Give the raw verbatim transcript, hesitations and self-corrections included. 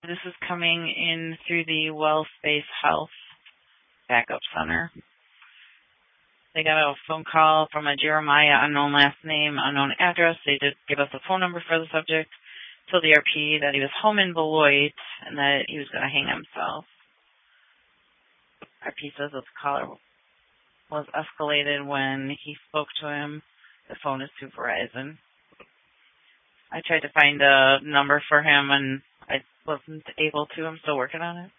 This is coming in through the WellSpace Health Backup Center. They got a phone call from a Jeremiah, unknown last name, unknown address. They did give us a phone number for the subject. Told the R P that he was home in Beloit and that he was going to hang himself. R P says this caller was escalated when he spoke to him. The phone is to Verizon. I tried to find a number for him and I wasn't able to. I'm still working on it.